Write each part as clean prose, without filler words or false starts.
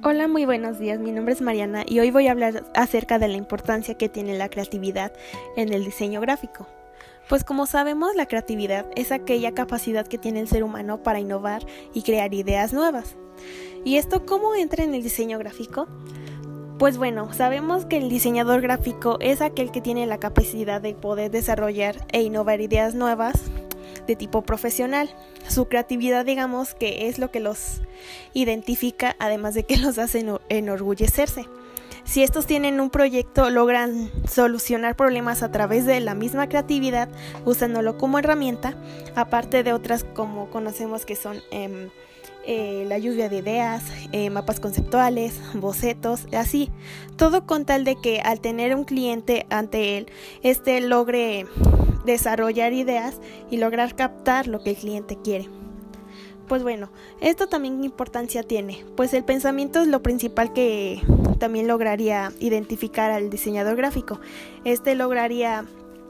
Hola, muy buenos días. Mi nombre es Mariana y hoy voy a hablar acerca de la importancia que tiene la creatividad en el diseño gráfico. Pues como sabemos, la creatividad es aquella capacidad que tiene el ser humano para innovar y crear ideas nuevas. ¿Y esto cómo entra en el diseño gráfico? Pues bueno, sabemos que el diseñador gráfico es aquel que tiene la capacidad de poder desarrollar e innovar ideas nuevas de tipo profesional. Su creatividad, digamos, que es lo que los identifica, además de que los hace enorgullecerse. Si estos tienen un proyecto, logran solucionar problemas a través de la misma creatividad, usándolo como herramienta, aparte de otras como conocemos que son la lluvia de ideas, mapas conceptuales, bocetos, así. Todo con tal de que al tener un cliente ante él, logre desarrollar ideas y lograr captar lo que el cliente quiere. Pues bueno, esto también importancia tiene, pues el pensamiento es lo principal que también lograría identificar al diseñador gráfico. Lograría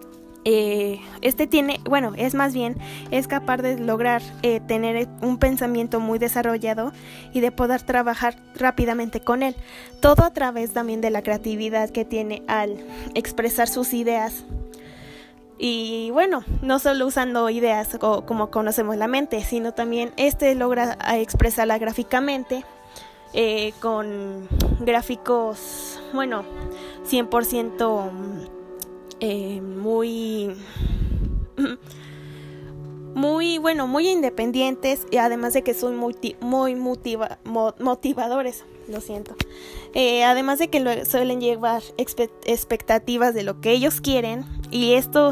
es capaz de lograr tener un pensamiento muy desarrollado y de poder trabajar rápidamente con él. Todo a través también de la creatividad que tiene al expresar sus ideas. Y bueno, no solo usando ideas como conocemos la mente, sino también logra expresarla gráficamente con gráficos, 100% muy independientes, y además de que son muy motivadores, lo siento. Además de que suelen llevar expectativas de lo que ellos quieren, y esto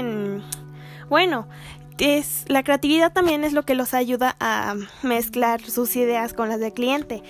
la creatividad también es lo que los ayuda a mezclar sus ideas con las del cliente.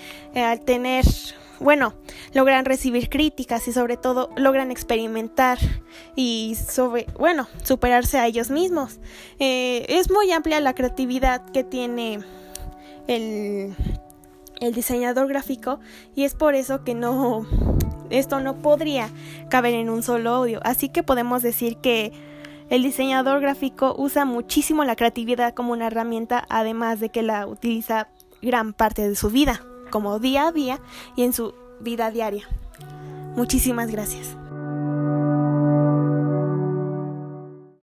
Logran recibir críticas y sobre todo logran experimentar y superarse a ellos mismos. Es muy amplia la creatividad que tiene el diseñador gráfico, y es por eso que esto no podría caber en un solo audio. Así que podemos decir que el diseñador gráfico usa muchísimo la creatividad como una herramienta, además de que la utiliza gran parte de su vida, como día a día y en su vida diaria. Muchísimas gracias.